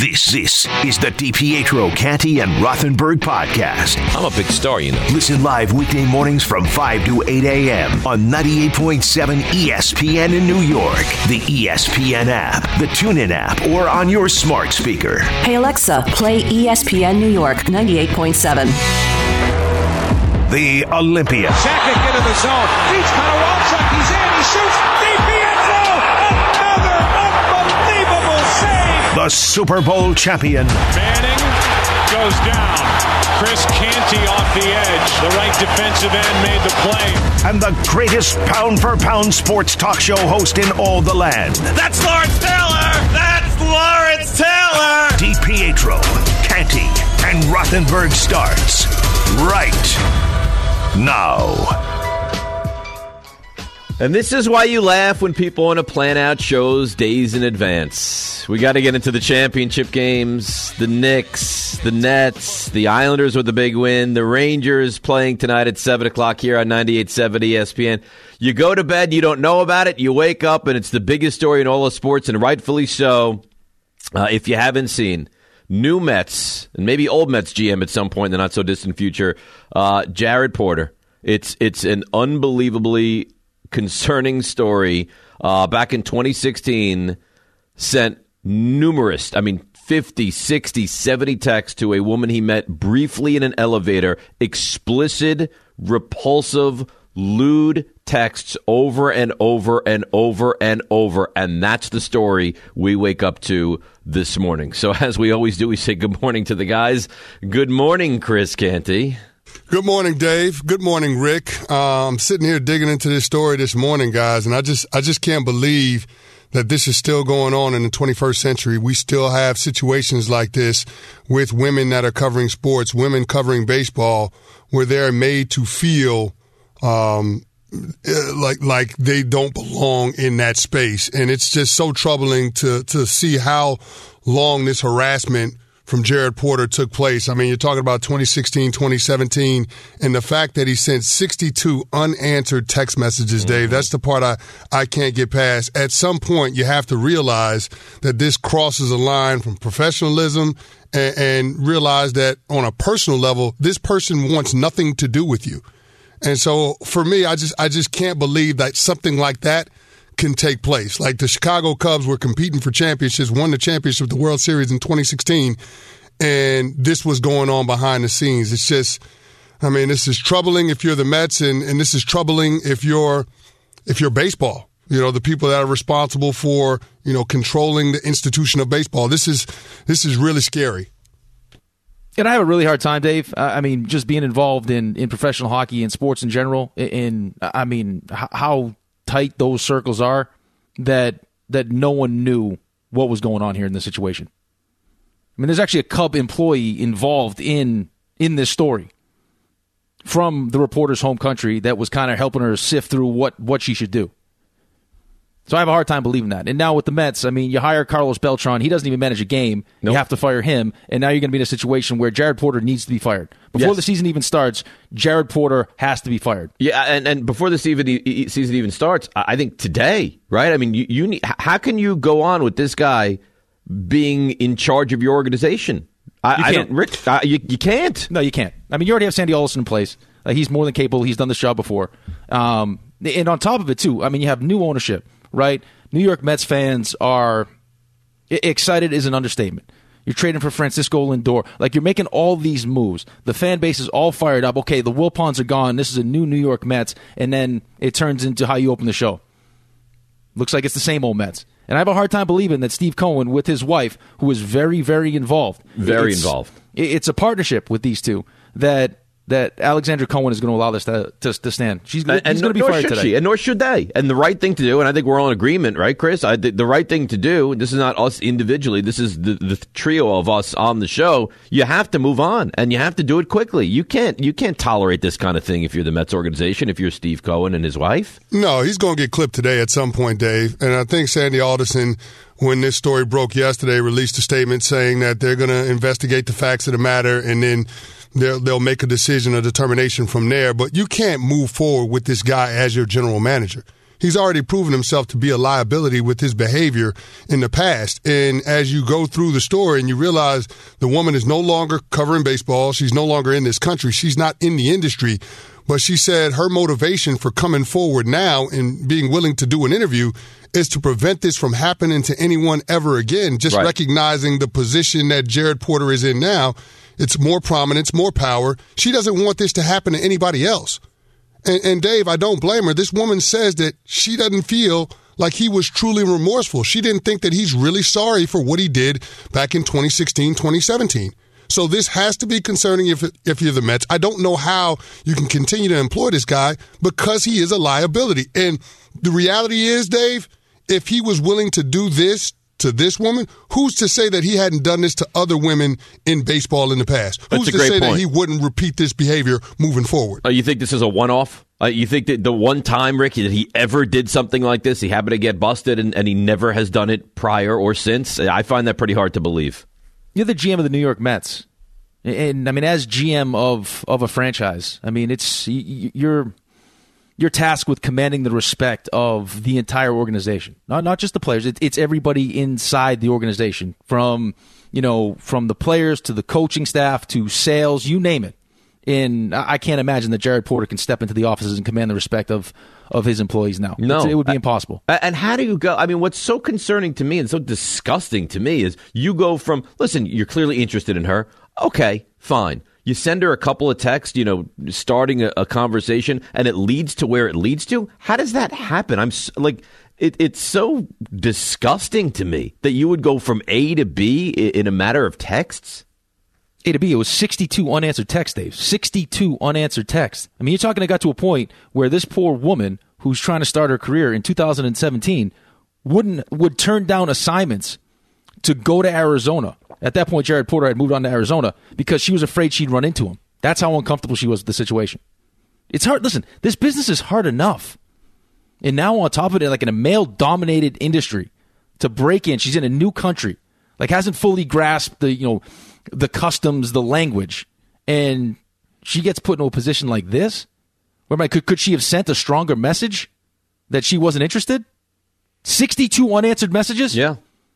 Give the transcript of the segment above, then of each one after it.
This is the DiPietro, Canty, and Rothenberg podcast. I'm a big star, you know. Listen live weekday mornings from 5 to 8 a.m. on 98.7 ESPN in New York, the ESPN app, the TuneIn app, or on your smart speaker. Hey, Alexa, play ESPN New York 98.7. The Olympia. Sakic into the zone. Beats Konowalchuk. He's in. He shoots. DiPietro. Another unbelievable save. The Super Bowl champion. Manning goes down. Chris Canty off the edge. The right defensive end made the play. And the greatest pound-for-pound sports talk show host in all the land. That's Lawrence Taylor. That's Lawrence Taylor. DiPietro, Canty, and Rothenberg starts right now. And this is why you laugh when people want to plan out shows days in advance. We got to get into the championship games, the Knicks, the Nets, the Islanders with the big win, the Rangers playing tonight at 7 o'clock here on 98.7 ESPN. You go to bed, you don't know about it, you wake up, and it's the biggest story in all of sports, and rightfully so. If you haven't seen, new Mets, and maybe old Mets GM at some point in the not-so-distant future, Jared Porter. It's an unbelievably concerning story. Back in 2016, sent numerous, 50, 60, 70 texts to a woman he met briefly in an elevator, explicit, repulsive, lewd texts over and over and over and over, and that's the story we wake up to this morning. So as we always do, we say good morning to the guys. Good morning, Chris Canty. Good morning, Dave. Good morning, Rick. I'm sitting here digging into this story this morning, guys, and I just can't believe that this is still going on in the 21st century. We still have situations like this with women that are covering sports, women covering baseball, where they're made to feel like they don't belong in that space. And it's just so troubling to see how long this harassment from Jared Porter took place. You're talking about 2016, 2017, and the fact that he sent 62 unanswered text messages, Dave, that's the part I can't get past. At some point, you have to realize that this crosses a line from professionalism and realize that on a personal level, this person wants nothing to do with you. And so for me, I just can't believe that something like that can take place. Like the Chicago Cubs were competing for championships, won the championship, the World Series in 2016, and this was going on behind the scenes. It's just, this is troubling if you're the Mets, and this is troubling if you're baseball. The people that are responsible for, controlling the institution of baseball. This is really scary. And I have a really hard time, Dave. Just being involved in professional hockey and sports in general, how tight those circles are, that no one knew what was going on here in this situation. There's actually a Cub employee involved in this story from the reporter's home country that was kind of helping her sift through what she should do. So I have a hard time believing that. And now with the Mets, you hire Carlos Beltran. He doesn't even manage a game. Nope. You have to fire him. And now you're going to be in a situation where Jared Porter needs to be fired. Before the season even starts, Jared Porter has to be fired. Yeah, and before the season even starts, I think today, right? You need, how can you go on with this guy being in charge of your organization? You can't. No, you can't. You already have Sandy Alderson in place. He's more than capable. He's done this job before. And on top of it, too, you have new ownership. Right? New York Mets fans are excited is an understatement. You're trading for Francisco Lindor. You're making all these moves. The fan base is all fired up. Okay, the Wilpons are gone. This is a new New York Mets. And then it turns into how you open the show. Looks like it's the same old Mets. And I have a hard time believing that Steve Cohen with his wife, who is very, very involved. It's a partnership with these two that Alexandra Cohen is going to allow this to stand. He's going to be fired today. And nor should they. And the right thing to do, and I think we're all in agreement, right, Chris? The right thing to do, this is not us individually, this is the trio of us on the show, you have to move on, and you have to do it quickly. You can't tolerate this kind of thing if you're the Mets organization, if you're Steve Cohen and his wife. No, he's going to get clipped today at some point, Dave. And I think Sandy Alderson, when this story broke yesterday, released a statement saying that they're going to investigate the facts of the matter, and then they'll make a decision, a determination from there. But you can't move forward with this guy as your general manager. He's already proven himself to be a liability with his behavior in the past. And as you go through the story and you realize the woman is no longer covering baseball, she's no longer in this country, she's not in the industry, but she said her motivation for coming forward now and being willing to do an interview is to prevent this from happening to anyone ever again, just recognizing the position that Jared Porter is in now. It's more prominence, more power. She doesn't want this to happen to anybody else. And Dave, I don't blame her. This woman says that she doesn't feel like he was truly remorseful. She didn't think that he's really sorry for what he did back in 2016, 2017. So this has to be concerning if you're the Mets. I don't know how you can continue to employ this guy because he is a liability. And the reality is, Dave, if he was willing to do this to this woman, who's to say that he hadn't done this to other women in baseball in the past? Who's to say that he wouldn't repeat this behavior moving forward? You think this is a one-off? You think that the one time, Rick, that he ever did something like this, he happened to get busted and he never has done it prior or since? I find that pretty hard to believe. You're the GM of the New York Mets. And, I mean, as GM of a franchise, I mean, it's you're tasked with commanding the respect of the entire organization, not just the players. It's everybody inside the organization, from the players to the coaching staff to sales, you name it. And I can't imagine that Jared Porter can step into the offices and command the respect of his employees now. No. It would be impossible. And how do you go? I mean, what's so concerning to me and so disgusting to me is you go from, listen, you're clearly interested in her. Okay, fine. You send her a couple of texts, starting a conversation, and it leads to where it leads to? How does that happen? It's so disgusting to me that you would go from A to B in a matter of texts. A to B, it was 62 unanswered texts, Dave. 62 unanswered texts. I mean, you're talking, it got to a point where this poor woman who's trying to start her career in 2017 would turn down assignments to go to Arizona. At that point, Jared Porter had moved on to Arizona because she was afraid she'd run into him. That's how uncomfortable she was with the situation. It's hard. Listen, this business is hard enough. And now on top of it, like in a male-dominated industry, to break in, she's in a new country, hasn't fully grasped the customs, the language, and she gets put into a position like this? Could she have sent a stronger message that she wasn't interested? 62 unanswered messages? Yeah.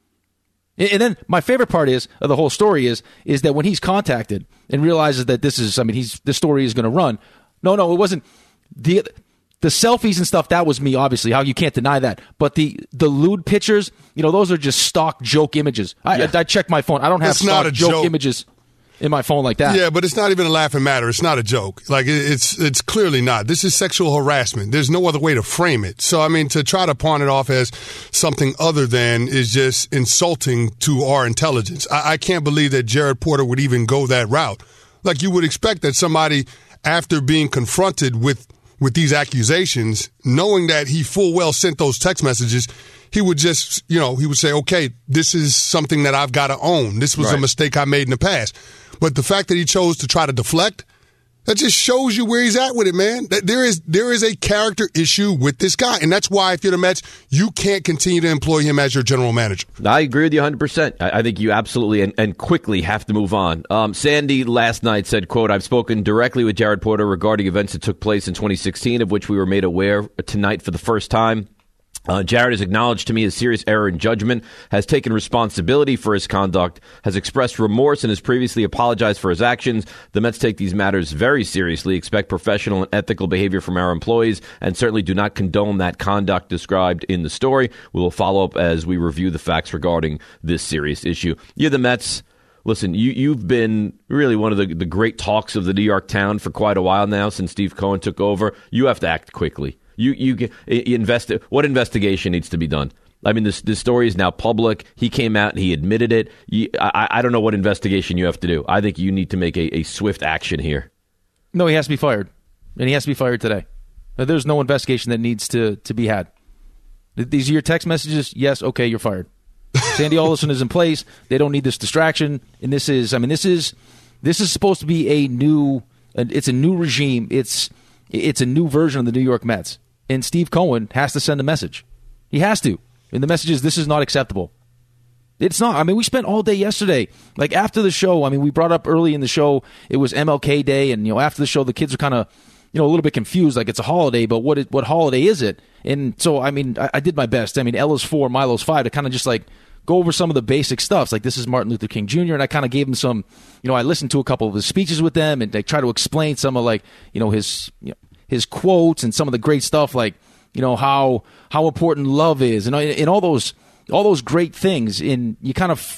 And then my favorite part of the whole story is that when he's contacted and realizes that this story is going to run. No, it wasn't. The selfies and stuff, that was me, obviously. How you can't deny that. But the lewd pictures, those are just stock joke images. I checked my phone. I don't have stock joke images in my phone like that. Yeah, but it's not even a laughing matter. It's not a joke. It's clearly not. This is sexual harassment. There's no other way to frame it. So, I mean, to try to pawn it off as something other than is just insulting to our intelligence. I can't believe that Jared Porter would even go that route. You would expect that somebody, after being confronted with these accusations, knowing that he full well sent those text messages, he would just, he would say, okay, this is something that I've got to own. This was a mistake I made in the past. But the fact that he chose to try to deflect, that just shows you where he's at with it, man. There is a character issue with this guy. And that's why, if you're the Mets, you can't continue to employ him as your general manager. I agree with you 100%. I think you absolutely and quickly have to move on. Sandy last night said, quote, "I've spoken directly with Jared Porter regarding events that took place in 2016, of which we were made aware tonight for the first time. Jared has acknowledged to me his serious error in judgment, has taken responsibility for his conduct, has expressed remorse, and has previously apologized for his actions. The Mets take these matters very seriously, expect professional and ethical behavior from our employees, and certainly do not condone that conduct described in the story. We will follow up as we review the facts regarding this serious issue." You're the Mets. Listen, you've been really one of the great talks of the New York town for quite a while now since Steve Cohen took over. You have to act quickly. You invest. What investigation needs to be done? I mean, this story is now public. He came out and he admitted it. I don't know what investigation you have to do. I think you need to make a swift action here. No, he has to be fired, and he has to be fired today. There's no investigation that needs to be had. These are your text messages. Yes, okay, you're fired. Sandy Alderson is in place. They don't need this distraction. And this is supposed to be it's a new regime. It's a new version of the New York Mets. And Steve Cohen has to send a message. He has to. And the message is, this is not acceptable. It's not. I mean, we spent all day yesterday. After the show, we brought up early in the show, it was MLK Day. And, after the show, the kids are kind of, a little bit confused, like it's a holiday, but what holiday is it? And so, I mean, I did my best. I mean, Ella's 4, Milo's 5 to kind of just like go over some of the basic stuff. Like, this is Martin Luther King Jr., and I kind of gave him some, I listened to a couple of his speeches with them, and they try to explain some of, like, his quotes and some of the great stuff, like, how important love is, and all those great things. And you kind of,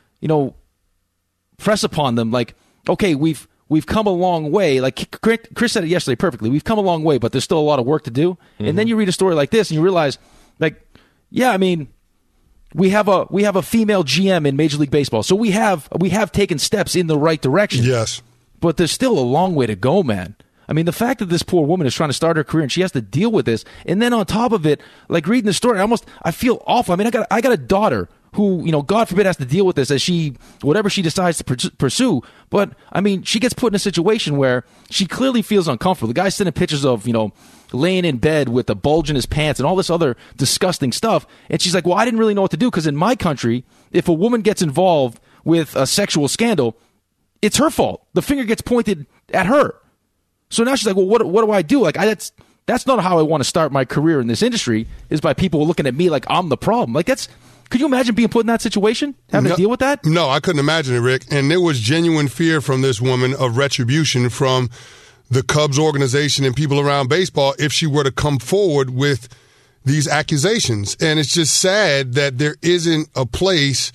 press upon them, like, okay, we've come a long way. Like Chris said it yesterday perfectly. We've come a long way, but there's still a lot of work to do. Mm-hmm. And then you read a story like this, and you realize, like, yeah, I mean, we have a female GM in Major League Baseball, so we have taken steps in the right direction. Yes, but there's still a long way to go, man. I mean, the fact that this poor woman is trying to start her career and she has to deal with this, and then on top of it, like reading the story, I feel awful. I mean, I got a daughter who, God forbid, has to deal with this as whatever she decides to pursue. But, I mean, she gets put in a situation where she clearly feels uncomfortable. The guy's sending pictures of, laying in bed with a bulge in his pants and all this other disgusting stuff. And she's like, well, I didn't really know what to do, because in my country, if a woman gets involved with a sexual scandal, it's her fault. The finger gets pointed at her. So now she's like, well, what do I do? Like, that's not how I want to start my career in this industry, is by people looking at me like I'm the problem. Like, could you imagine being put in that situation, having to deal with that? No, I couldn't imagine it, Rick. And there was genuine fear from this woman of retribution from the Cubs organization and people around baseball if she were to come forward with these accusations. And it's just sad that there isn't a place,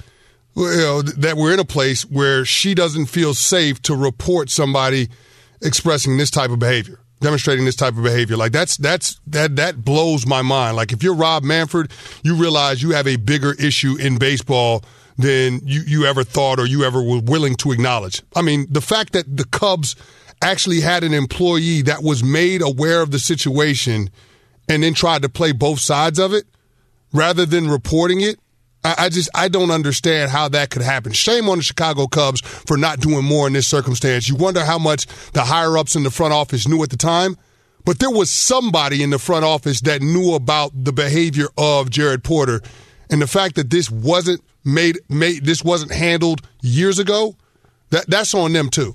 that we're in a place where she doesn't feel safe to report somebody expressing this type of behavior, demonstrating this type of behavior. Like, that blows my mind. Like, if you're Rob Manfred, you realize you have a bigger issue in baseball than you ever thought or you ever were willing to acknowledge. I mean, the fact that the Cubs actually had an employee that was made aware of the situation and then tried to play both sides of it rather than reporting it, I don't understand how that could happen. Shame on the Chicago Cubs for not doing more in this circumstance. You wonder how much the higher-ups in the front office knew at the time. But there was somebody in the front office that knew about the behavior of Jared Porter. And the fact that this wasn't this wasn't handled years ago, that's on them too.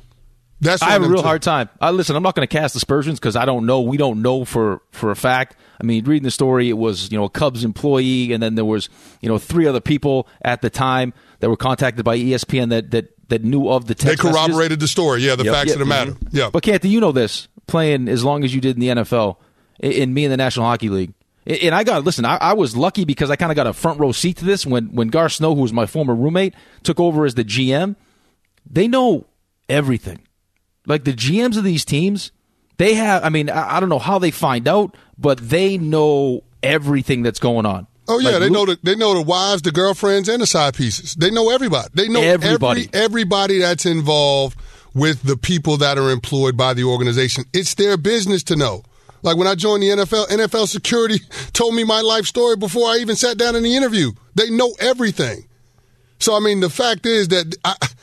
I have a real hard time. Listen, I'm not going to cast aspersions because I don't know. We don't know for a fact. I mean, reading the story, it was, a Cubs employee, and then there was, 3 other people at the time that were contacted by ESPN that knew of the text They corroborated the story. Yeah, the facts of the matter. Mm-hmm. Yeah. But Canty, you know this, playing as long as you did in the NFL, in me in the National Hockey League. And I was lucky because I kind of got a front row seat to this when Gar Snow, who was my former roommate, took over as the GM. They know everything. Like, the GMs of these teams, they have, I mean, I don't know how they find out, but they know everything that's going on. Oh, yeah, like, they know the wives, the girlfriends, and the side pieces. They know everybody. They know everybody that's involved with the people that are employed by the organization. It's their business to know. Like, when I joined the NFL security told me my life story before I even sat down in the interview. They know everything. So, I mean, the fact is that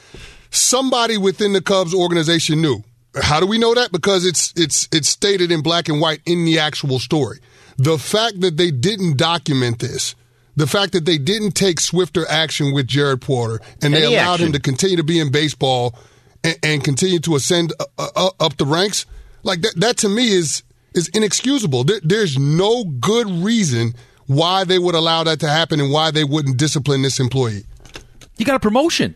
somebody within the Cubs organization knew. How do we know that? Because it's stated in black and white in the actual story. The fact that they didn't document this, the fact that they didn't take swifter action with Jared Porter, and they allowed him to continue to be in baseball and continue to ascend up the ranks, like that to me is inexcusable. There's no good reason why they would allow that to happen and why they wouldn't discipline this employee. You got a promotion.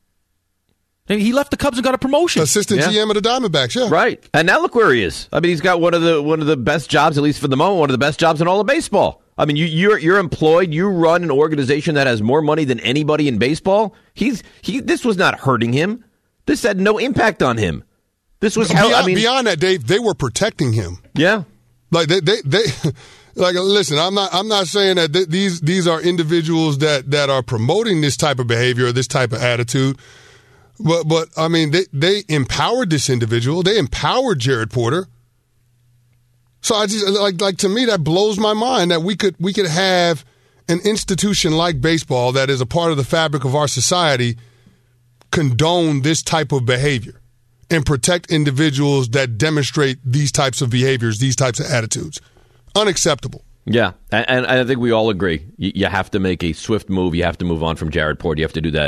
He left the Cubs and got a promotion. Assistant GM of the Diamondbacks, yeah. Right. And now look where he is. I mean, he's got one of the best jobs, at least for the moment, one of the best jobs in all of baseball. I mean, you're employed. You run an organization that has more money than anybody in baseball. This was not hurting him. This had no impact on him. This was beyond that, Dave. They were protecting him. Yeah. Like they like, listen, I'm not saying that these are individuals that are promoting this type of behavior or this type of attitude. But I mean, they empowered this individual. They empowered Jared Porter. So I just like to me that blows my mind that we could have an institution like baseball that is a part of the fabric of our society condone this type of behavior and protect individuals that demonstrate these types of behaviors, these types of attitudes. Unacceptable. Yeah, and I think we all agree. You have to make a swift move. You have to move on from Jared Porter. You have to do that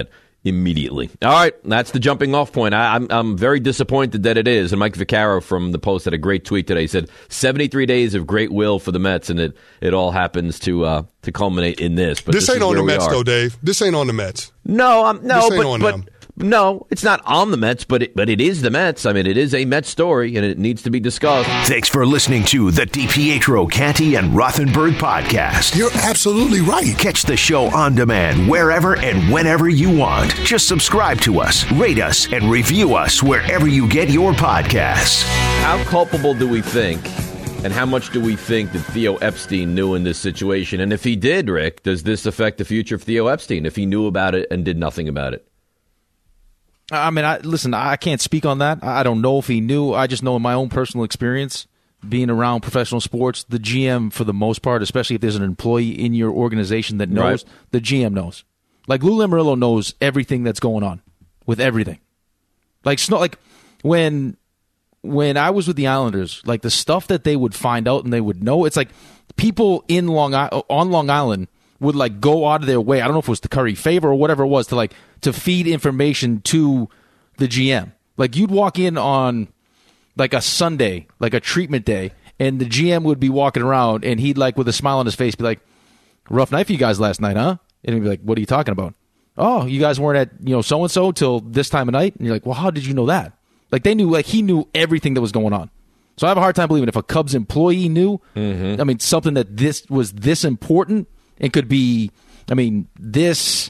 immediately. All right, that's the jumping off point. I'm very disappointed that it is. And Mike Vaccaro from the Post had a great tweet today. He said 73 days of great will for the Mets, and it all happens to culminate in this. But this ain't on the Mets, though, Dave. This ain't on the Mets. No, but no, it's not on the Mets, but it is the Mets. I mean, it is a Mets story, and it needs to be discussed. Thanks for listening to the DiPietro, Canty, and Rothenberg podcast. You're absolutely right. Catch the show on demand wherever and whenever you want. Just subscribe to us, rate us, and review us wherever you get your podcasts. How culpable do we think, and how much do we think that Theo Epstein knew in this situation? And if he did, Rick, does this affect the future of Theo Epstein if he knew about it and did nothing about it? I mean, listen, I can't speak on that. I don't know if he knew. I just know in my own personal experience, being around professional sports, the GM, for the most part, especially if there's an employee in your organization that knows, right. The GM knows. Like, Lou Lamoriello knows everything that's going on with everything. Like, when I was with the Islanders, like, the stuff that they would find out and they would know, it's like people on Long Island would like go out of their way. I don't know if it was to curry favor or whatever it was to feed information to the GM. Like, you'd walk in on like a Sunday, like a treatment day, and the GM would be walking around and he'd like with a smile on his face be like, "Rough night for you guys last night, huh?" And he'd be like, "What are you talking about?" "Oh, you guys weren't at, so and so till this time of night." And you're like, "Well, how did you know that?" Like, they knew, like, he knew everything that was going on. So I have a hard time believing if a Cubs employee knew, I mean, something that this was this important. It could be, this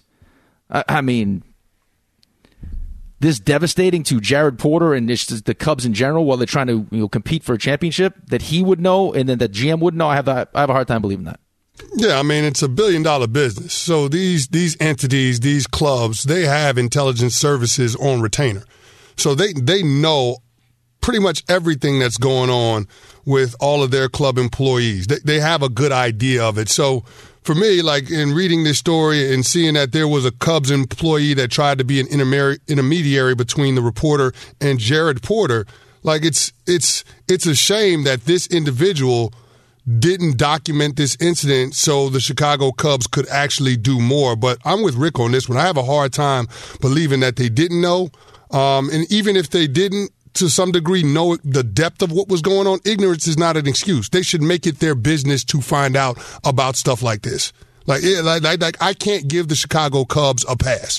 devastating to Jared Porter and the Cubs in general while they're trying to compete for a championship, that he would know and then that GM would know. I have a hard time believing that. Yeah, it's $1 billion business. So these entities, these clubs, they have intelligence services on retainer. So they know pretty much everything that's going on with all of their club employees. They have a good idea of it. So for me, like, in reading this story and seeing that there was a Cubs employee that tried to be an intermediary between the reporter and Jared Porter, like, it's a shame that this individual didn't document this incident so the Chicago Cubs could actually do more. But I'm with Rick on this one. I have a hard time believing that they didn't know. And even if they didn't, to some degree, know the depth of what was going on, ignorance is not an excuse. They should make it their business to find out about stuff like this. Like I can't give the Chicago Cubs a pass.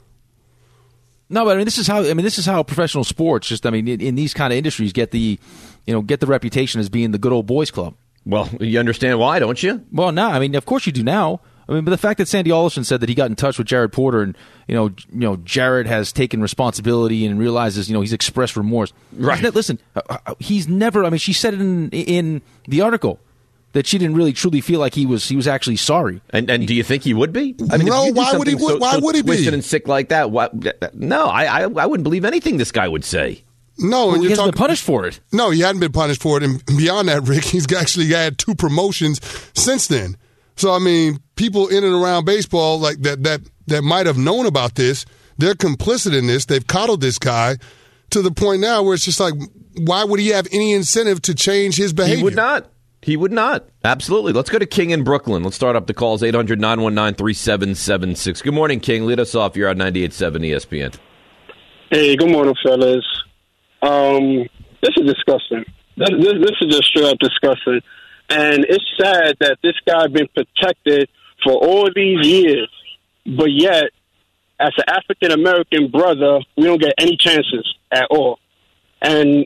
No, but this is how professional sports in these kind of industries get the reputation as being the good old boys club. Well, you understand why, don't you? Well, no, of course you do now. But the fact that Sandy Alderson said that he got in touch with Jared Porter and Jared has taken responsibility and realizes he's expressed remorse. Right. Listen, he's never. She said it in the article that she didn't really truly feel like he was actually sorry. And do you think he would be? No. Why would he? Why would he be? Twisted and sick like that? No, I wouldn't believe anything this guy would say. No, he hasn't been punished for it. No, he hadn't been punished for it. And beyond that, Rick, he's actually had 2 promotions since then. So, people in and around baseball like that might have known about this, they're complicit in this. They've coddled this guy to the point now where it's just like, why would he have any incentive to change his behavior? He would not. Absolutely. Let's go to King in Brooklyn. Let's start up the calls, 800-919-3776. Good morning, King. Lead us off. You're on 98.7 ESPN. Hey, good morning, fellas. This is disgusting. This is just straight up disgusting. And it's sad that this guy been protected for all these years, but yet, as an African-American brother, we don't get any chances at all. And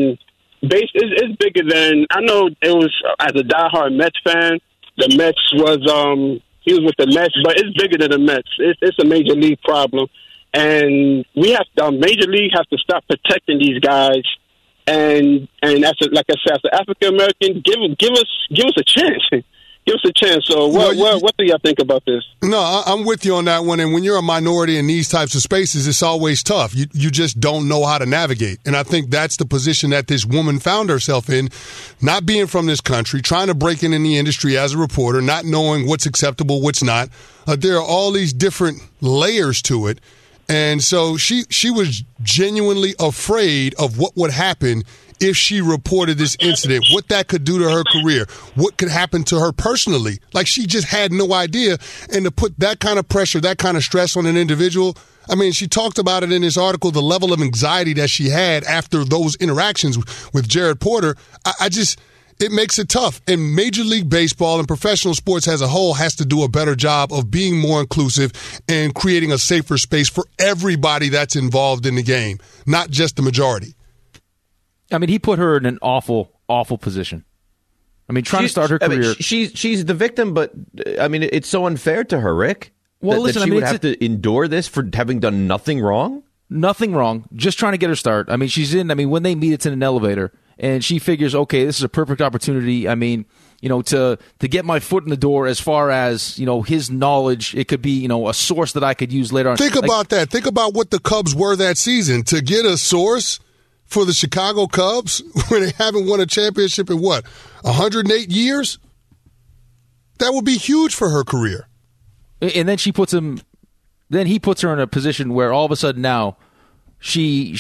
it's bigger than, I know it was, as a diehard Mets fan, the Mets was, he was with the Mets, but it's bigger than the Mets. It's a major league problem. And Major League have to stop protecting these guys. And like I said, as an African American, give us a chance. Give us a chance. So what do y'all think about this? No, I'm with you on that one. And when you're a minority in these types of spaces, it's always tough. You just don't know how to navigate. And I think that's the position that this woman found herself in, not being from this country, trying to break in the industry as a reporter, not knowing what's acceptable, what's not. There are all these different layers to it. And so she was genuinely afraid of what would happen if she reported this incident, what that could do to her career, what could happen to her personally. Like, she just had no idea. And to put that kind of pressure, that kind of stress on an individual, I mean, she talked about it in this article, the level of anxiety that she had after those interactions with Jared Porter. It makes it tough. And Major League Baseball and professional sports as a whole has to do a better job of being more inclusive and creating a safer space for everybody that's involved in the game, not just the majority. I mean, he put her in an awful, awful position. I mean, trying to start her career. She's the victim, but, I mean, it's so unfair to her, Rick. Well, listen, that she would have to endure this for having done nothing wrong? Nothing wrong. Just trying to get her start. I mean, when they meet, it's in an elevator. And she figures, okay, this is a perfect opportunity. I mean, to get my foot in the door as far as, his knowledge. It could be, a source that I could use later on. Think about that. Think about what the Cubs were that season. To get a source for the Chicago Cubs when they haven't won a championship in 108 years? That would be huge for her career. And then he puts her in a position where all of a sudden now she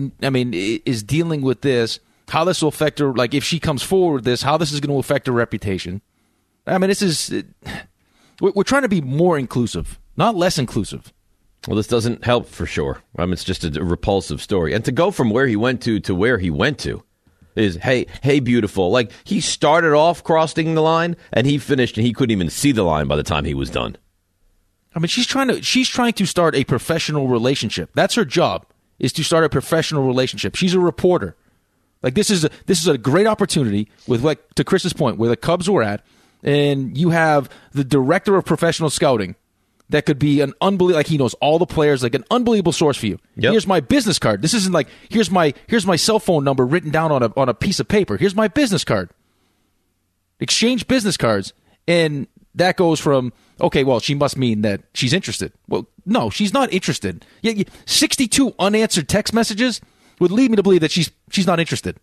is dealing with this. How this will affect her, like if she comes forward with this, how this is going to affect her reputation. I mean, we're trying to be more inclusive, not less inclusive. Well, this doesn't help for sure. I mean, it's just a repulsive story. And to go from where he went to where he went to is, hey, beautiful. Like, he started off crossing the line, and he finished, and he couldn't even see the line by the time he was done. I mean, she's trying to start a professional relationship. That's her job, is to start a professional relationship. She's a reporter. Like, this is a great opportunity with, like, to Chris's point, where the Cubs were at, and you have the director of professional scouting that could be an unbelievable, like, he knows all the players, like an unbelievable source for you. Yep. Here's my business card. This isn't like, here's my cell phone number written down on a piece of paper. Here's my business card. Exchange business cards, and that goes from, okay, well, she must mean that she's interested. Well, no, she's not interested. 62 unanswered text messages would lead me to believe that she's not interested.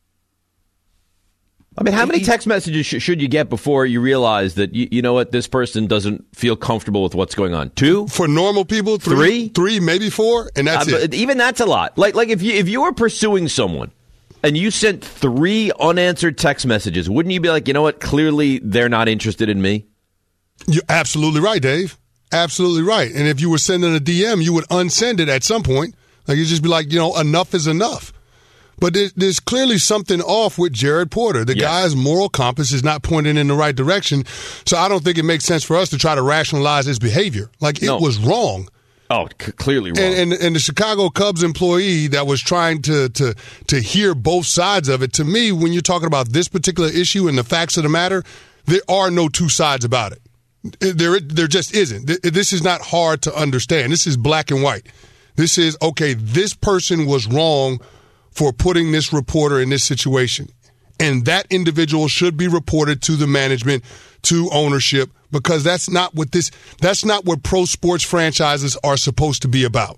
I mean, how many text messages should you get before you realize that, you know what, this person doesn't feel comfortable with what's going on? 2? For normal people, 3? 3, maybe 4, and that's it. Even that's a lot. Like if you were pursuing someone and you sent 3 unanswered text messages, wouldn't you be like, you know what, clearly they're not interested in me? You're absolutely right, Dave. Absolutely right. And if you were sending a DM, you would unsend it at some point. Like, you'd just be like, enough is enough. But there's clearly something off with Jared Porter. The guy's moral compass is not pointing in the right direction. So I don't think it makes sense for us to try to rationalize his behavior. Like, it was wrong. Oh, clearly wrong. And the Chicago Cubs employee that was trying to hear both sides of it, to me, when you're talking about this particular issue and the facts of the matter, there are no two sides about it. There just isn't. This is not hard to understand. This is black and white. This is, okay, this person was wrong for putting this reporter in this situation. And that individual should be reported to the management, to ownership, because that's not what pro sports franchises are supposed to be about.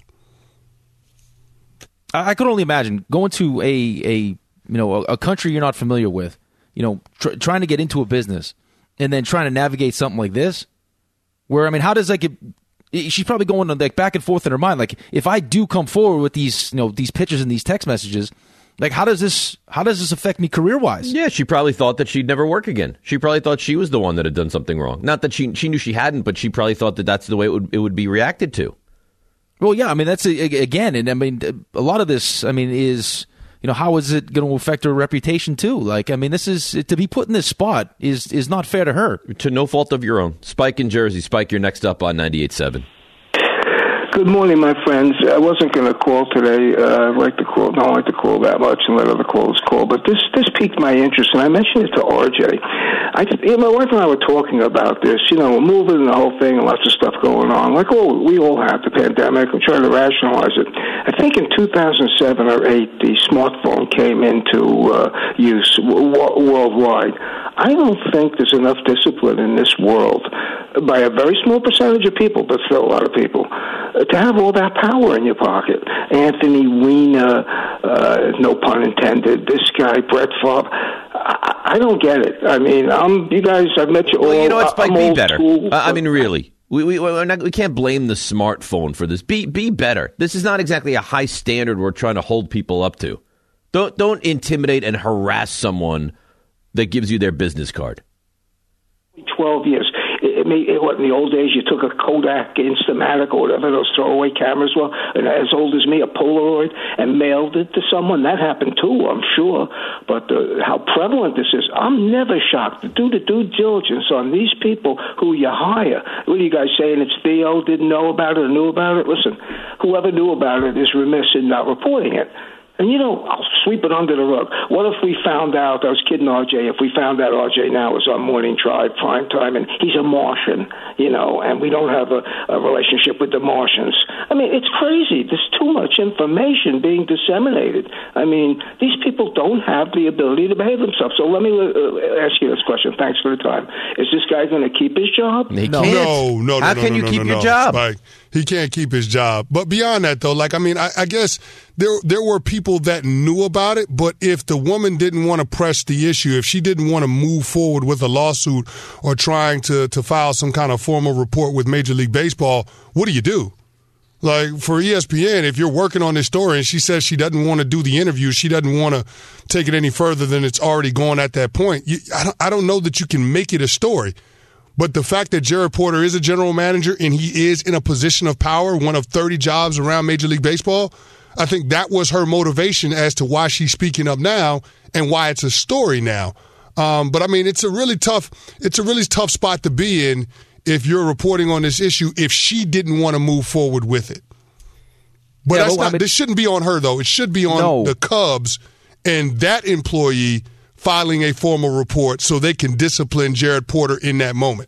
I could only imagine going to a country you're not familiar with, trying to get into a business and then trying to navigate something like this, where, I mean, how does she's probably going like back and forth in her mind. Like, if I do come forward with these pictures and these text messages, like, how does this affect me career-wise? Yeah, she probably thought that she'd never work again. She probably thought she was the one that had done something wrong. Not that she knew she hadn't, but she probably thought that that's the way it would be reacted to. Well, yeah, I mean, that's again, and I mean, a lot of this, I mean, is, how is it going to affect her reputation too? Like, I mean, this is, to be put in this spot is not fair to her. To no fault of your own. Spike in Jersey. Spike, you're next up on 98.7. Good morning, my friends. I wasn't going to call today. Don't like to call that much and let other callers call. But this piqued my interest, and I mentioned it to RJ. My wife and I were talking about this, we're moving and the whole thing and lots of stuff going on. Like, we all have the pandemic. I'm trying to rationalize it. I think in 2007 or 8, the smartphone came into use worldwide. I don't think there's enough discipline in this world, by a very small percentage of people, but still a lot of people, to have all that power in your pocket. Anthony Weiner, no pun intended, this guy, Brett Favre. I don't get it. I mean, you guys, I've met you all. Well, you know what, Spike, be better. I mean, really. We can't blame the smartphone for this. Be better. This is not exactly a high standard we're trying to hold people up to. Don't intimidate and harass someone that gives you their business card. 12 years. What, in the old days, you took a Kodak Instamatic or whatever those throwaway cameras were, and as old as me, a Polaroid, and mailed it to someone. That happened too, I'm sure. But how prevalent this is, I'm never shocked. Do the due diligence on these people who you hire. What are you guys saying? It's Theo didn't know about it or knew about it? Listen, whoever knew about it is remiss in not reporting it. And, I'll sweep it under the rug. What if we found out, I was kidding RJ, if we found out RJ now is on Morning Drive, prime time, and he's a Martian, and we don't have a relationship with the Martians. I mean, it's crazy. There's too much information being disseminated. I mean, these people don't have the ability to behave themselves. So let me ask you this question. Thanks for the time. Is this guy going to keep his job? He can't. No. How can you keep your job? Like, he can't keep his job. But beyond that, though, I guess there were people that knew about it, but if the woman didn't want to press the issue, if she didn't want to move forward with a lawsuit or trying to file some kind of formal report with Major League Baseball, what do you do? Like, for ESPN, if you're working on this story and she says she doesn't want to do the interview, she doesn't want to take it any further than it's already gone at that point, I don't know that you can make it a story. But the fact that Jared Porter is a general manager and he is in a position of power, one of 30 jobs around Major League Baseball, I think that was her motivation as to why she's speaking up now and why it's a story now. But I mean, it's a really tough spot to be in if you're reporting on this issue if she didn't want to move forward with it. But this shouldn't be on her, though. It should be on the Cubs and that employee filing a formal report so they can discipline Jared Porter in that moment.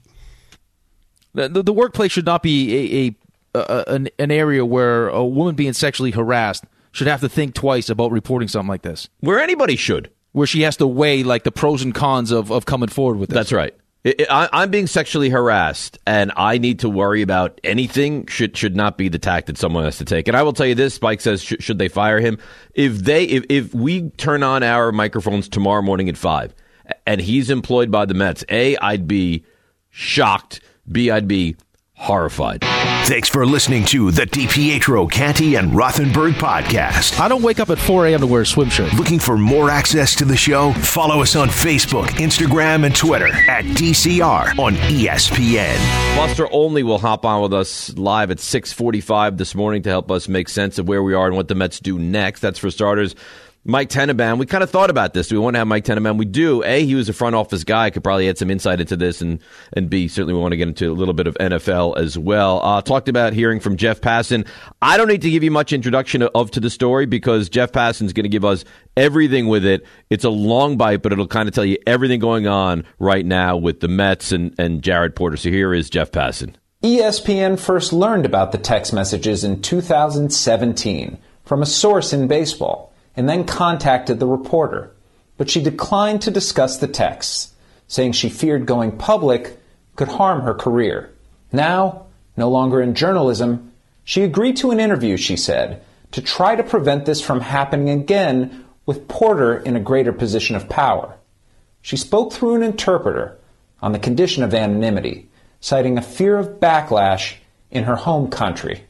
The workplace should not be an area where a woman being sexually harassed should have to think twice about reporting something like this. Where anybody should. Where she has to weigh like the pros and cons of coming forward with this. That's right. I'm being sexually harassed, and I need to worry about anything should not be the tack that someone has to take. And I will tell you this, Spike says, should they fire him? If we turn on our microphones tomorrow morning at 5, and he's employed by the Mets, A, I'd be shocked. B, I'd be horrified. Thanks for listening to the DiPietro, Canty, and Rothenberg podcast. I don't wake up at 4 a.m. to wear a swim shirt. Looking for more access to the show? Follow us on Facebook, Instagram, and Twitter at DCR on ESPN. Buster Olney will hop on with us live at 6:45 this morning to help us make sense of where we are and what the Mets do next. That's for starters. Mike Tenenbaum, we kind of thought about this. Do we want to have Mike Tenenbaum? We do. A, he was a front office guy. Could probably add some insight into this. And B, certainly we want to get into a little bit of NFL as well. Talked about hearing from Jeff Passan. I don't need to give you much introduction to the story because Jeff Passan's going to give us everything with it. It's a long bite, but it'll kind of tell you everything going on right now with the Mets and Jared Porter. So here is Jeff Passan. ESPN first learned about the text messages in 2017 from a source in baseball, and then contacted the reporter. But she declined to discuss the texts, saying she feared going public could harm her career. Now, no longer in journalism, she agreed to an interview, she said, to try to prevent this from happening again with Porter in a greater position of power. She spoke through an interpreter on the condition of anonymity, citing a fear of backlash in her home country.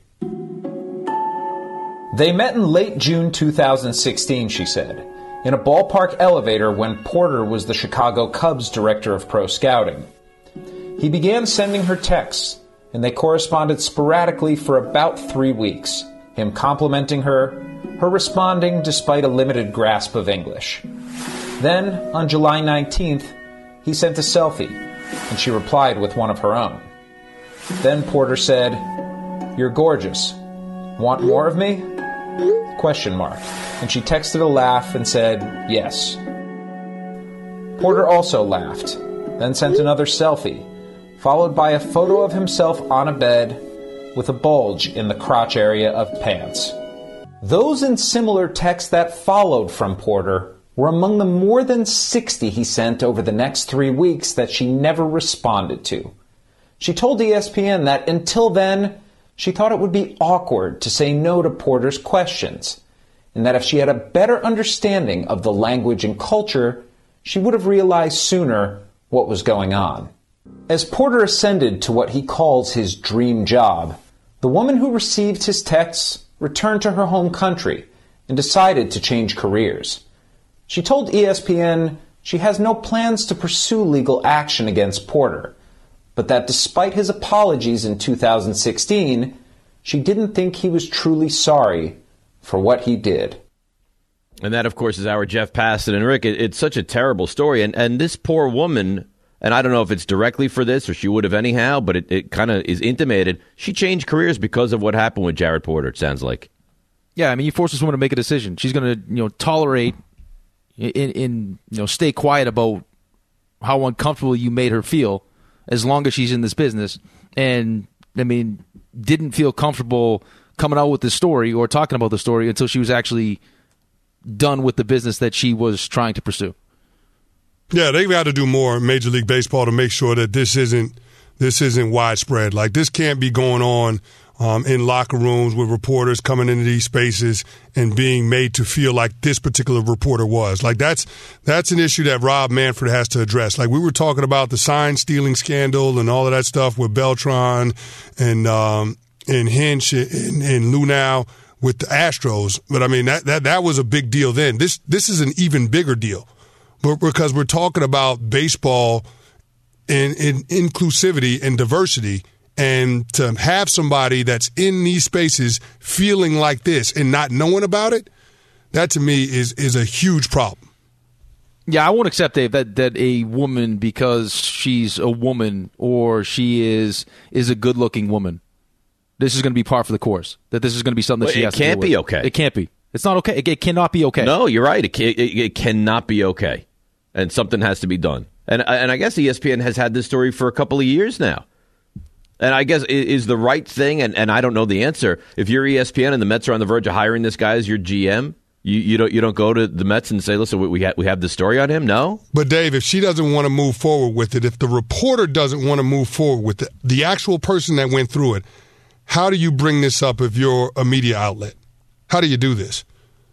They met in late June 2016, she said, in a ballpark elevator when Porter was the Chicago Cubs director of pro scouting. He began sending her texts, and they corresponded sporadically for about 3 weeks, him complimenting her responding despite a limited grasp of English. Then, on July 19th, he sent a selfie, and she replied with one of her own. Then Porter said, "You're gorgeous. Want more of me?" ? And she texted a laugh and said, "Yes." Porter also laughed, then sent another selfie, followed by a photo of himself on a bed with a bulge in the crotch area of pants. Those and similar texts that followed from Porter were among the more than 60 he sent over the next 3 weeks that she never responded to. She told ESPN that until then, she thought it would be awkward to say no to Porter's questions, and that if she had a better understanding of the language and culture, she would have realized sooner what was going on. As Porter ascended to what he calls his dream job, the woman who received his texts returned to her home country and decided to change careers. She told ESPN she has no plans to pursue legal action against Porter, but that despite his apologies in 2016, she didn't think he was truly sorry for what he did. And that, of course, is our Jeff Passan. And Rick, it's such a terrible story. And this poor woman, and I don't know if it's directly for this or she would have anyhow, but it kind of is intimated. She changed careers because of what happened with Jared Porter, it sounds like. Yeah, I mean, you force this woman to make a decision. She's going to, tolerate stay quiet about how uncomfortable you made her feel as long as she's in this business. And, I mean, didn't feel comfortable coming out with this story or talking about the story until she was actually done with the business that she was trying to pursue. Yeah, they've got to do more in Major League Baseball to make sure that this isn't widespread. Like, this can't be going on in locker rooms with reporters coming into these spaces and being made to feel like this particular reporter was. Like, that's an issue that Rob Manfred has to address. Like, we were talking about the sign stealing scandal and all of that stuff with Beltran and Hinch and Lunau with the Astros. But I mean, that was a big deal then. This is an even bigger deal, but because we're talking about baseball and inclusivity and diversity. And to have somebody that's in these spaces feeling like this and not knowing about it, that to me is a huge problem. Yeah, I won't accept, Dave, that a woman, because she's a woman or she is a good-looking woman, this is going to be par for the course. That this is going to be something that she has to deal with. It can't be okay. It can't be. It's not okay. It cannot be okay. No, you're right. It cannot be okay. And something has to be done. And I guess ESPN has had this story for a couple of years now. And I guess is the right thing, and I don't know the answer. If you're ESPN and the Mets are on the verge of hiring this guy as your GM, you don't go to the Mets and say, listen, we have this story on him? No? But, Dave, if she doesn't want to move forward with it, if the reporter doesn't want to move forward with it, the actual person that went through it, how do you bring this up if you're a media outlet? How do you do this?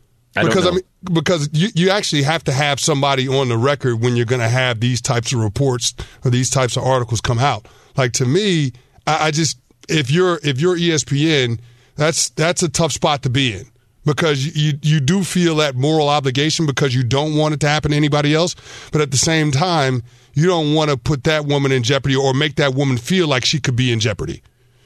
Because you actually have to have somebody on the record when you're going to have these types of reports or these types of articles come out. Like, to me, if you're ESPN, that's a tough spot to be in, because you do feel that moral obligation because you don't want it to happen to anybody else, but at the same time you don't want to put that woman in jeopardy or make that woman feel like she could be in jeopardy.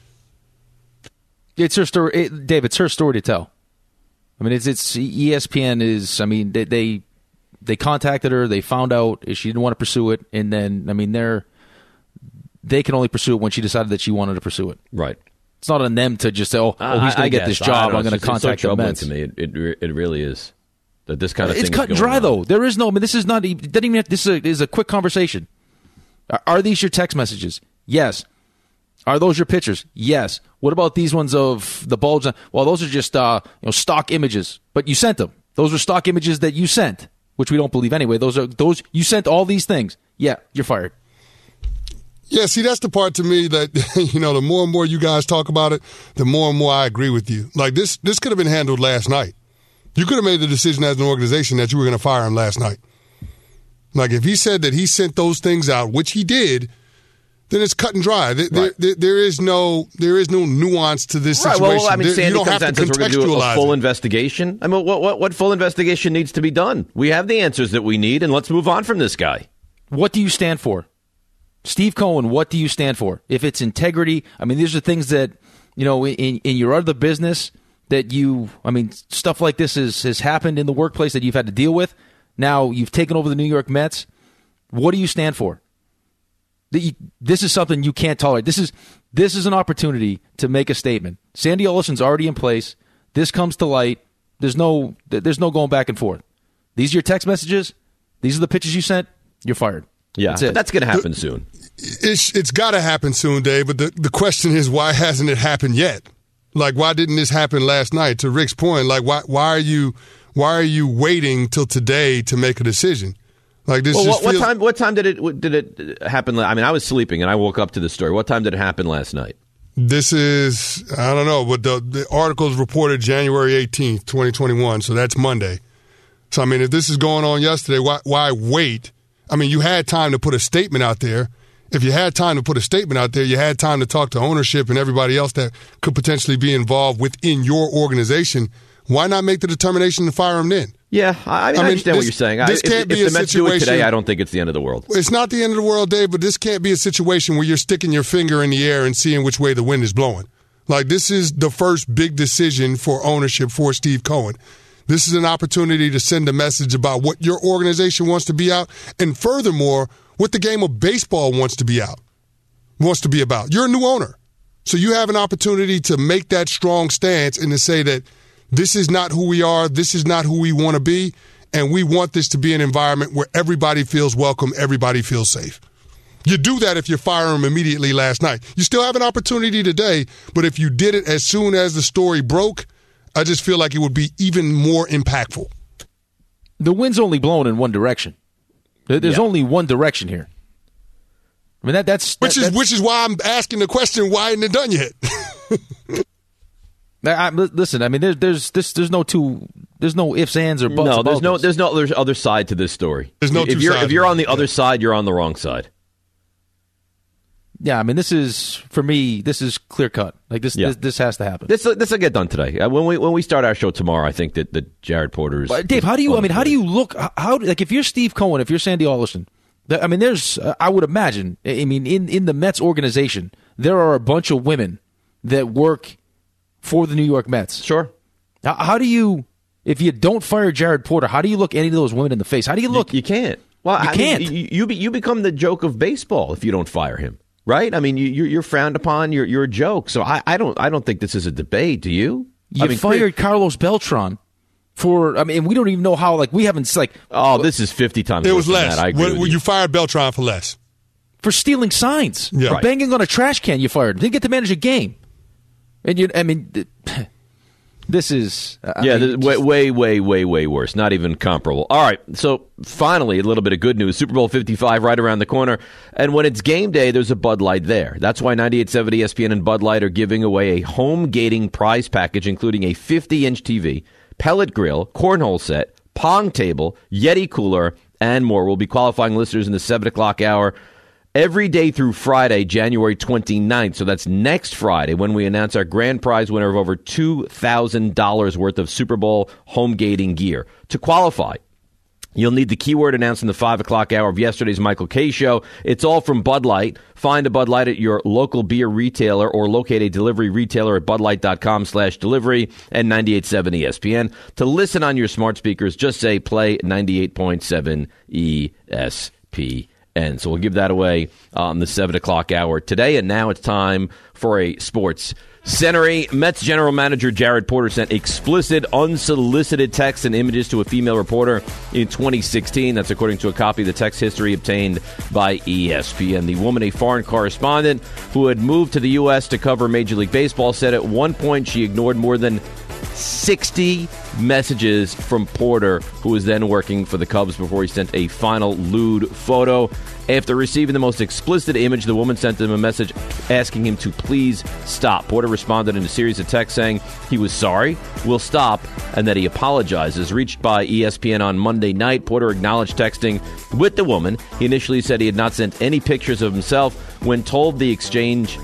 It's her story, Dave. It's her story to tell. I mean, it's ESPN is. I mean, they contacted her. They found out she didn't want to pursue it, and then I mean they can only pursue it when she decided that she wanted to pursue it. Right. It's not on them to just say, "Oh, he's going to get this job. I'm going to contact the Mets." To me, it really is that this kind of thing. It's cut and dry, though. There is no. I mean, this is not. Doesn't even have, this is a quick conversation. Are these your text messages? Yes. Are those your pictures? Yes. What about these ones of the bulge? Well, those are just stock images, but you sent them. Those are stock images that you sent, which we don't believe anyway. Those you sent all these things. Yeah, you're fired. Yeah, see, that's the part to me that, the more and more you guys talk about it, the more and more I agree with you. Like, this could have been handled last night. You could have made the decision as an organization that you were going to fire him last night. Like, if he said that he sent those things out, which he did, then it's cut and dry. There is no nuance to this situation. Well, I mean, Sandy comes out and says we're going to do a full investigation. I mean, what full investigation needs to be done? We have the answers that we need, and let's move on from this guy. What do you stand for? Steve Cohen, what do you stand for? If it's integrity, I mean, these are things that, in your other business that stuff like this has happened in the workplace that you've had to deal with. Now you've taken over the New York Mets. What do you stand for? This is something you can't tolerate. This is an opportunity to make a statement. Sandy Olson's already in place. This comes to light. There's no going back and forth. These are your text messages. These are the pictures you sent. You're fired. Yeah, that's going to happen soon. It's got to happen soon, Dave. But the question is, why hasn't it happened yet? Like, why didn't this happen last night? To Rick's point, like, why are you waiting till today to make a decision? Like, this. Well, what time did it happen? I mean, I was sleeping and I woke up to this story. What time did it happen last night? This is, I don't know, but the article is reported January 18th, 2021. So that's Monday. So I mean, if this is going on yesterday, why wait? I mean, you had time to put a statement out there. If you had time to put a statement out there, you had time to talk to ownership and everybody else that could potentially be involved within your organization. why not make the determination to fire him then? Yeah, I understand what you're saying. This can't be if a the Mets do situation. it today, I don't think it's the end of the world. It's not the end of the world, Dave, but this can't be a situation where you're sticking your finger in the air and seeing which way the wind is blowing. Like, this is the first big decision for ownership for Steve Cohen. This is an opportunity to send a message about what your organization wants to be out, and furthermore, what the game of baseball wants to be about. You're a new owner. So you have an opportunity to make that strong stance and to say that this is not who we are, this is not who we want to be, and we want this to be an environment where everybody feels welcome, everybody feels safe. You do that if you fire him immediately last night. You still have an opportunity today, but if you did it as soon as the story broke, I just feel like it would be even more impactful. The wind's only blowing in one direction. There's only one direction here. I mean, which is why I'm asking the question, why isn't it done yet? Listen, I mean, there's no ifs, ands, or buts. No, there's other side to this story. There's no if you're on the other side, you're on the wrong side. Yeah, I mean, this is clear cut. Like this has to happen. This will get done today. When we start our show tomorrow, I think that Jared Porter's. Dave, how do you look? Like if you're Steve Cohen, if you're Sandy Alderson, I mean, I would imagine. I mean, in the Mets organization, there are a bunch of women that work for the New York Mets. Sure. How do you, if you don't fire Jared Porter, how do you look any of those women in the face? How do you look? You can't. Well, you can't. You become the joke of baseball if you don't fire him, right? I mean, you're frowned upon. You're a joke. So I don't think this is a debate. Do you? You fired Carlos Beltran. We don't even know how, we haven't, this is 50 times it was less. I agree with you fired Beltran for less. For stealing signs. Yeah. For banging on a trash can, you fired him. Didn't get to manage a game. And this is... way worse. Not even comparable. All right, so finally, a little bit of good news. Super Bowl 55 right around the corner. And when it's game day, there's a Bud Light there. That's why 98.7 ESPN and Bud Light are giving away a home gating prize package, including a 50-inch TV, pellet grill, cornhole set, pong table, Yeti cooler, and more. We'll be qualifying listeners in the 7 o'clock hour every day through Friday, January 29th. So that's next Friday when we announce our grand prize winner of over $2,000 worth of Super Bowl home gating gear. To qualify, you'll need the keyword announced in the 5 o'clock hour of yesterday's Michael K. Show. It's all from Bud Light. Find a Bud Light at your local beer retailer or locate a delivery retailer at budlight.com/delivery and 98.7 ESPN. To listen on your smart speakers, just say play 98.7 ESPN. So we'll give that away on the 7 o'clock hour today. And now it's time for a sports Centery. Mets general manager Jared Porter sent explicit, unsolicited texts and images to a female reporter in 2016. That's according to a copy of the text history obtained by ESPN. The woman, a foreign correspondent who had moved to the U.S. to cover Major League Baseball, said at one point she ignored more than 60 messages from Porter, who was then working for the Cubs, before he sent a final lewd photo. After receiving the most explicit image, the woman sent him a message asking him to please stop. Porter responded in a series of texts saying he was sorry, will stop, and that he apologizes. Reached by ESPN on Monday night, Porter acknowledged texting with the woman. He initially said he had not sent any pictures of himself. When told the exchange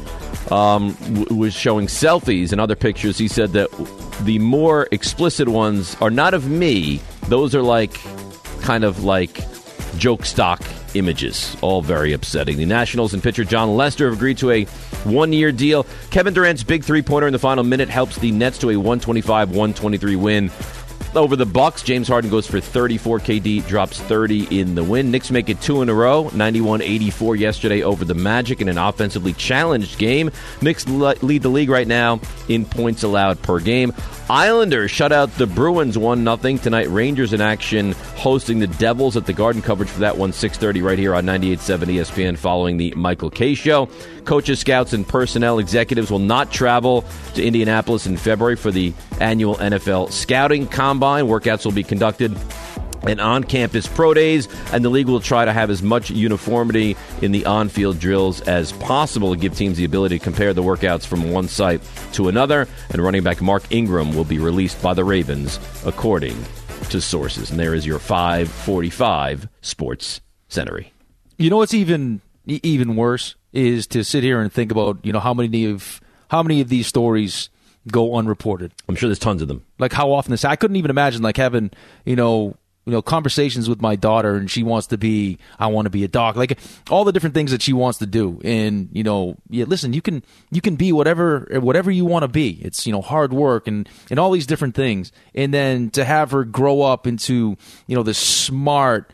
was showing selfies and other pictures, he said that the more explicit ones are not of me. Those are kind of like joke stock images. All very upsetting. The Nationals and pitcher John Lester have agreed to a one-year deal. Kevin Durant's big three-pointer in the final minute helps the Nets to a 125-123 win over the Bucks. James Harden goes for 34. KD drops 30 in the win. Knicks make it 2 in a row. 91-84 yesterday over the Magic in an offensively challenged game. Knicks lead the league right now in points allowed per game. Islanders shut out the Bruins 1-0. Tonight, Rangers in action hosting the Devils at the Garden. Coverage for that one, 6:30 right here on 98.7 ESPN following the Michael K. Show. Coaches, scouts, and personnel executives will not travel to Indianapolis in February for the annual NFL Scouting Combine. Workouts will be conducted and on-campus pro days, and the league will try to have as much uniformity in the on-field drills as possible to give teams the ability to compare the workouts from one site to another. And running back Mark Ingram will be released by the Ravens, according to sources. And there is your 5:45 Sports Centery. You know what's even worse is to sit here and think about how many of these stories go unreported? I'm sure there's tons of them. Like how often I couldn't even imagine like having, conversations with my daughter, and she wants to be, I want to be a doc, like all the different things that she wants to do. And, listen, you can be whatever you want to be. It's, hard work and all these different things. And then to have her grow up into, this smart,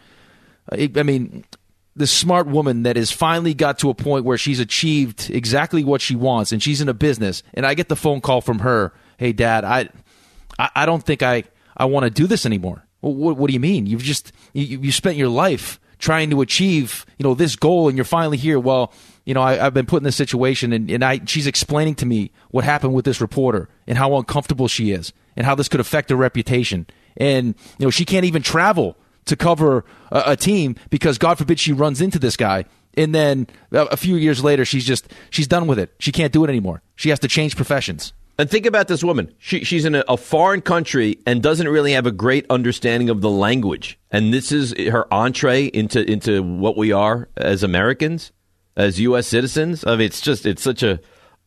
the smart woman that has finally got to a point where she's achieved exactly what she wants, and she's in a business. And I get the phone call from her, "Hey, Dad, I don't think I want to do this anymore." Well, what do you mean? You've just you spent your life trying to achieve this goal, and you're finally here. Well, I've been put in this situation, and she's explaining to me what happened with this reporter and how uncomfortable she is, and how this could affect her reputation. And she can't even travel to cover a team because God forbid she runs into this guy. And then a few years later, she's done with it. She can't do it anymore. She has to change professions. And think about this woman. She's in a foreign country and doesn't really have a great understanding of the language. And this is her entree into what we are as Americans, as U.S. citizens. I mean, it's such a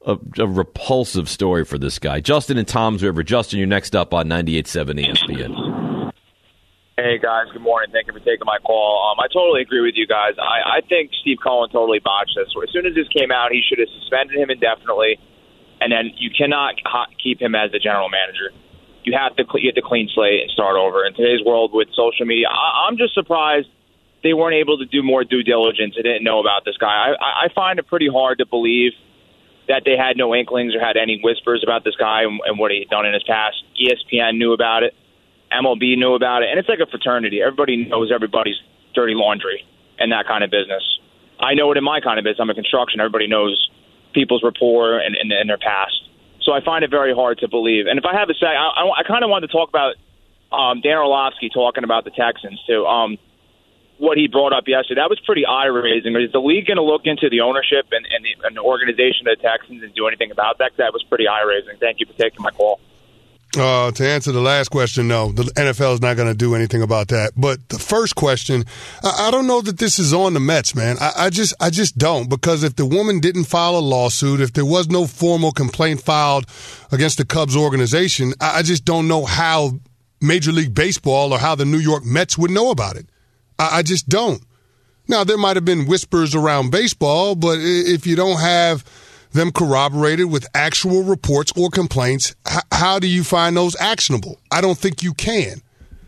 repulsive story for this guy. Justin in Toms River. Justin, you're next up on 98.7 ESPN. Hey, guys. Good morning. Thank you for taking my call. I totally agree with you guys. I think Steve Cohen totally botched this. As soon as this came out, he should have suspended him indefinitely, and then you cannot keep him as the general manager. You have to get the clean slate and start over. In today's world with social media, I'm just surprised they weren't able to do more due diligence. They didn't know about this guy. I find it pretty hard to believe that they had no inklings or had any whispers about this guy and what he'd done in his past. ESPN knew about it. MLB knew about it, and it's like a fraternity. Everybody knows everybody's dirty laundry and that kind of business. I know it in my kind of business. I'm in construction. Everybody knows people's rapport and their past. So I find it very hard to believe. And if I have to say, I kind of wanted to talk about Dan Orlovsky talking about the Texans, too. What he brought up yesterday, that was pretty eye-raising. Is the league going to look into the ownership and the organization of the Texans and do anything about that? That was pretty eye-raising. Thank you for taking my call. To answer the last question, no, the NFL is not going to do anything about that. But the first question, I don't know that this is on the Mets, man. I just don't, because if the woman didn't file a lawsuit, if there was no formal complaint filed against the Cubs organization, I just don't know how Major League Baseball or how the New York Mets would know about it. I just don't. Now, there might have been whispers around baseball, but if you don't have them corroborated with actual reports or complaints, how do you find those actionable? I don't think you can.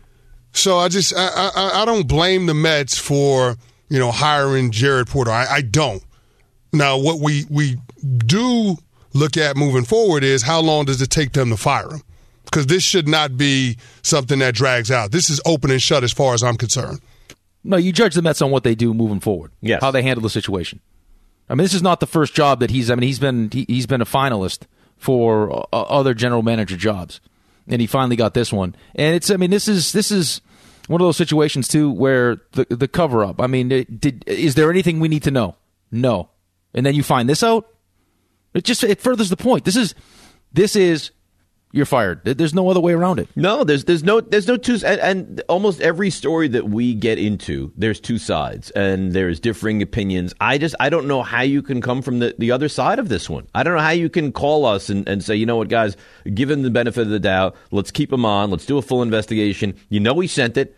So I don't blame the Mets for, hiring Jared Porter. I don't. Now, what we do look at moving forward is how long does it take them to fire him? Because this should not be something that drags out. This is open and shut as far as I'm concerned. No, you judge the Mets on what they do moving forward. Yes. How they handle the situation. I mean, this is not the first job that he's been a finalist for other general manager jobs, and he finally got this one. And this is one of those situations too where the cover up. I mean, is there anything we need to know? No. And then you find this out. It furthers the point. This is you're fired. There's no other way around it. No, there's no two, and almost every story that we get into, there's two sides, and there's differing opinions. I don't know how you can come from the other side of this one. I don't know how you can call us and say, you know what, guys, give him the benefit of the doubt. Let's keep him on. Let's do a full investigation. He sent it.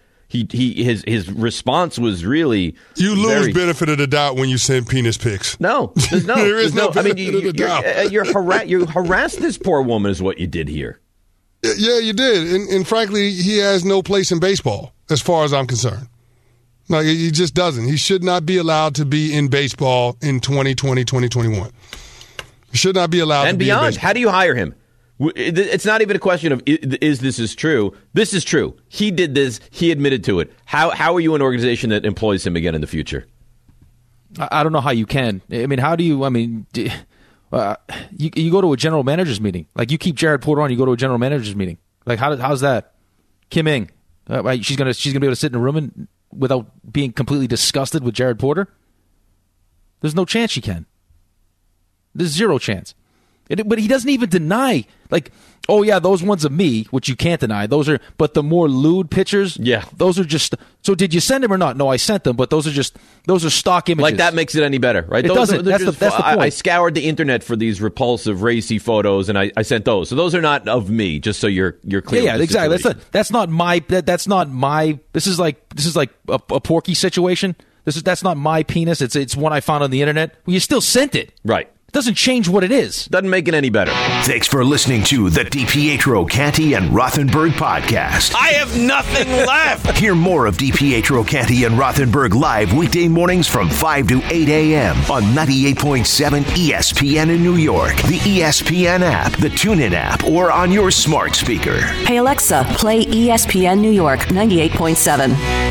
His response was really you lose benefit of the doubt when you send penis pics. No, there's no. There is no benefit of the doubt. You harassed this poor woman is what you did here. Yeah, you did, and frankly, he has no place in baseball as far as I'm concerned. Like, he just doesn't. He should not be allowed to be in baseball in 2020, 2021. He should not be allowed and to beyond. be in baseball. How do you hire him? It's not even a question of is this true. This is true. He did this. He admitted to it. How are you an organization that employs him again in the future? I don't know how you can. I mean, how do you? I mean, you go to a general managers meeting. Like, you keep Jared Porter on. You go to a general managers meeting. Like, how's that? Kim Ng, she's gonna be able to sit in a room without being completely disgusted with Jared Porter. There's no chance she can. There's zero chance. But he doesn't even deny. Like, Oh, yeah, those ones of me, which you can't deny. But the more lewd pictures, those are just. So did you send them or not? No, I sent them, but those are stock images. Like that makes it any better, right? It doesn't. That's the point. I scoured the internet for these repulsive, racy photos, and I sent those. So those are not of me, just so you're clear. Yeah, exactly. That's not my. This is like a Porky situation. That's not my penis. It's one I found on the internet. Well, you still sent it, right? Doesn't change what it is. Doesn't make it any better. Thanks for listening to the DiPietro, Canty, and Rothenberg podcast. I have nothing left. Hear more of DiPietro, Canty, and Rothenberg live weekday mornings from 5 to 8 a.m. on 98.7 ESPN in New York, the ESPN app, the TuneIn app, or on your smart speaker. Hey, Alexa, play ESPN New York 98.7.